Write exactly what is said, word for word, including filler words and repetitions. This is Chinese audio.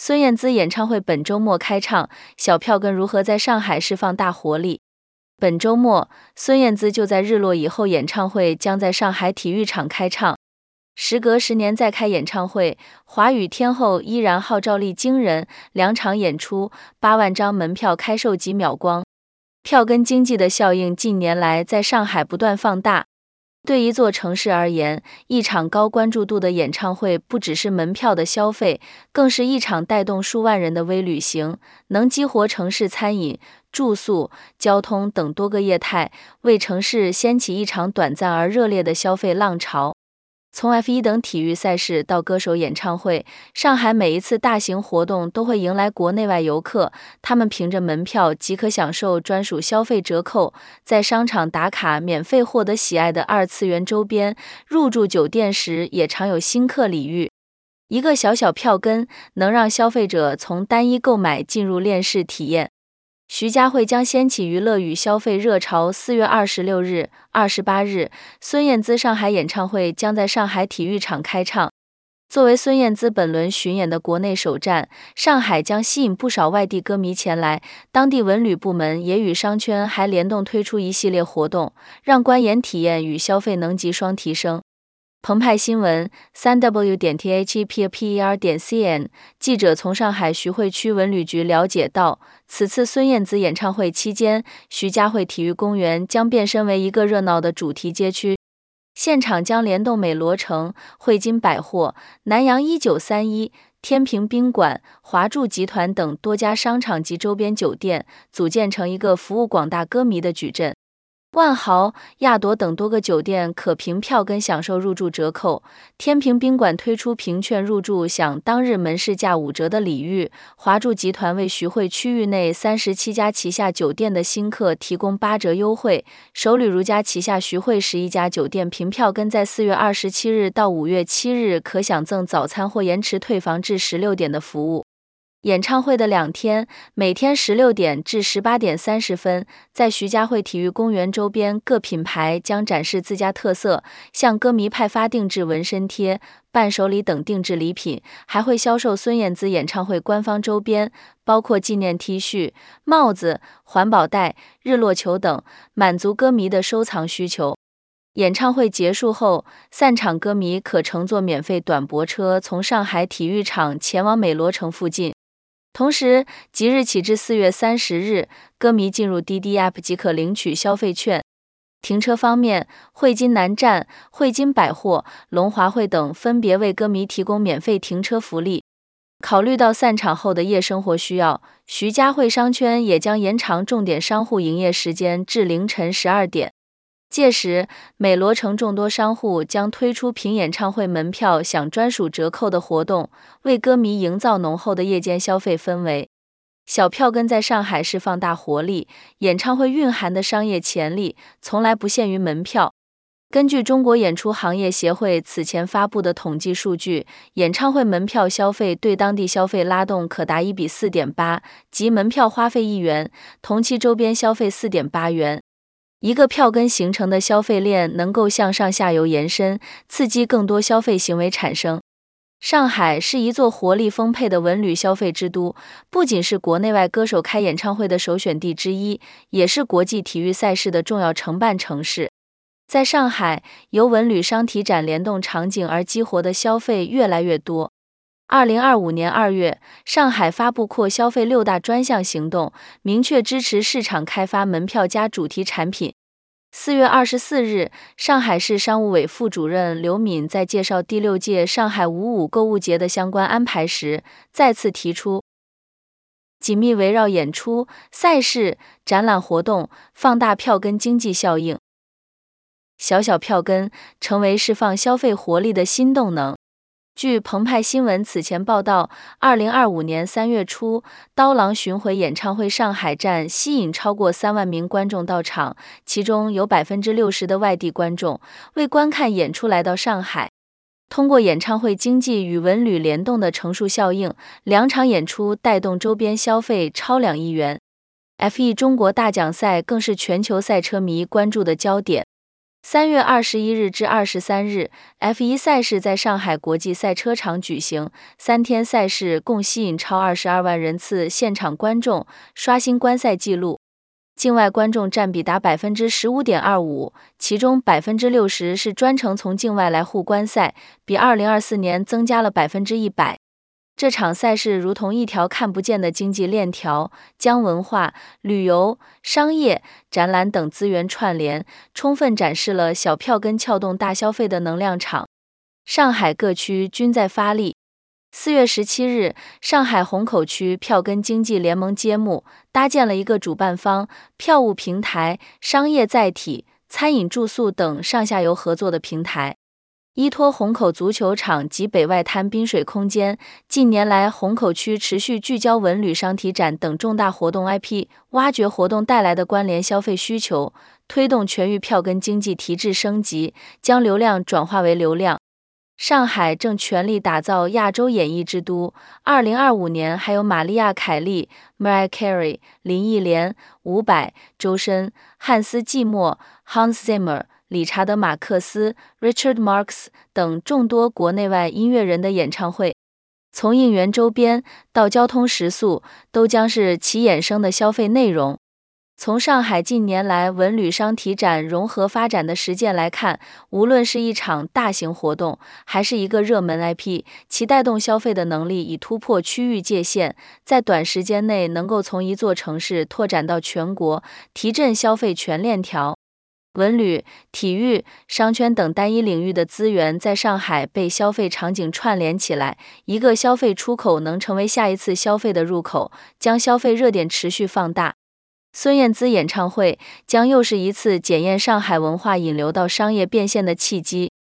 孙燕姿演唱会本周末开唱，小票根如何在上海释放大活力？本周末，孙燕姿就在日落以后演唱会将在上海体育场开唱。时隔十年再开演唱会，华语天后依然号召力惊人，两场演出，八万张门票开售即秒光。票根经济的效应近年来在上海不断放大。对一座城市而言，一场高关注度的演唱会不只是门票的消费，更是一场带动数万人的微旅行，能激活城市餐饮、住宿、交通等多个业态，为城市掀起一场短暂而热烈的消费浪潮。从 F 一 等体育赛事到歌手演唱会，上海每一次大型活动都会迎来国内外游客，他们凭着门票即可享受专属消费折扣，在商场打卡免费获得喜爱的二次元周边，入住酒店时也常有新客礼遇。一个小小票根能让消费者从单一购买进入链式体验。徐家汇将掀起娱乐与消费热潮。四月二十六日、二十八日，孙燕姿上海演唱会将在上海体育场开唱。作为孙燕姿本轮巡演的国内首站，上海将吸引不少外地歌迷前来。当地文旅部门也与商圈还联动推出一系列活动，让观演体验与消费能级双提升。澎湃新闻 三 w 点 t h e p p e r 点 c n 记者从上海徐汇区文旅局了解到，此次孙燕姿演唱会期间，徐家汇体育公园将变身为一个热闹的主题街区，现场将联动美罗城、汇金百货、南洋一九三一、天平宾馆、华住集团等多家商场及周边酒店，组建成一个服务广大歌迷的矩阵。万豪、亚朵等多个酒店可凭票根享受入住折扣，天平宾馆推出凭券入住享当日门市价五折的礼遇，华住集团为徐汇区域内三十七家旗下酒店的新客提供八折优惠，首旅如家旗下徐汇十一家酒店凭票根在四月二十七日到五月七日可享赠早餐或延迟退房至十六点的服务。演唱会的两天，每天十六点至十八点三十分，在徐家汇体育公园周边各品牌将展示自家特色，向歌迷派发定制纹身贴、伴手礼等定制礼品，还会销售孙燕姿演唱会官方周边，包括纪念 T 恤、帽子、环保袋、日落球等，满足歌迷的收藏需求。演唱会结束后，散场歌迷可乘坐免费短驳车从上海体育场前往美罗城附近。同时，即日起至四月三十日，歌迷进入滴滴 App 即可领取消费券。停车方面，汇金南站、汇金百货、龙华汇等分别为歌迷提供免费停车福利。考虑到散场后的夜生活需要，徐家汇商圈也将延长重点商户营业时间至凌晨十二点。届时，美罗城众多商户将推出凭演唱会门票享专属折扣的活动，为歌迷营造浓厚的夜间消费氛围。小票根在上海释放大活力，演唱会蕴含的商业潜力从来不限于门票。根据中国演出行业协会此前发布的统计数据，演唱会门票消费对当地消费拉动可达一比四点八，即门票花费一元，同期周边消费四点八元。一个票根形成的消费链能够向上下游延伸，刺激更多消费行为产生。上海是一座活力丰沛的文旅消费之都，不仅是国内外歌手开演唱会的首选地之一，也是国际体育赛事的重要承办城市。在上海，由文旅商体展联动场景而激活的消费越来越多。二零二五年二月，上海发布扩消费六大专项行动，明确支持市场开发门票加主题产品。四月二十四日，上海市商务委副主任刘敏在介绍第六届上海五五购物节的相关安排时，再次提出，紧密围绕演出、赛事、展览活动，放大票根经济效应。小小票根成为释放消费活力的新动能。据澎湃新闻此前报道，二零二五年三月初，刀郎巡回演唱会上海站吸引超过三万名观众到场，其中有 百分之六十 的外地观众为观看演出来到上海。通过演唱会经济与文旅联动的乘数效应，两场演出带动周边消费超两亿元。F 一 中国大奖赛更是全球赛车迷关注的焦点。 三月二十一日至二十三日 ，F 一 赛事在上海国际赛车场举行，三天赛事共吸引超二十二万人次现场观众，刷新观赛纪录。境外观众占比达百分之十五点二五，其中百分之六十是专程从境外来沪观赛，比二零二四年增加了百分之一百。这场赛事如同一条看不见的经济链条，将文化、旅游、商业、展览等资源串联，充分展示了小票根撬动大消费的能量场。上海各区均在发力。四月十七日，上海虹口区票根经济联盟揭幕，搭建了一个主办方、票务平台、商业载体、餐饮住宿等上下游合作的平台。依托虹口足球场及北外滩滨水空间，近年来虹口区持续聚焦文旅商体展等重大活动 I P， 挖掘活动带来的关联消费需求，推动全域票根经济提质升级，将流量转化为流量。上海正全力打造亚洲演艺之都，二零二五年还有玛丽亚·凯莉、Mariah Carey、林忆莲、伍佰、周深、汉斯·季默、Hans Zimmer、理查德·马克思、Richard Marx 等众多国内外音乐人的演唱会，从应援周边到交通食宿，都将是其衍生的消费内容。从上海近年来文旅商体展融合发展的实践来看，无论是一场大型活动，还是一个热门 I P， 其带动消费的能力已突破区域界限，在短时间内能够从一座城市拓展到全国，提振消费全链条。文旅、体育、商圈等单一领域的资源在上海被消费场景串联起来，一个消费出口能成为下一次消费的入口，将消费热点持续放大。孙燕姿演唱会将又是一次检验上海文化引流到商业变现的契机。